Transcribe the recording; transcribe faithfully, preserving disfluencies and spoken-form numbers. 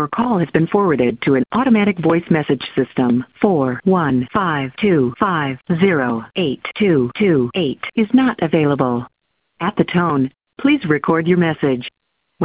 Your call has been forwarded to an automatic voice message system. four one five two five zero eight two two eight is not available. At the tone, please record your message.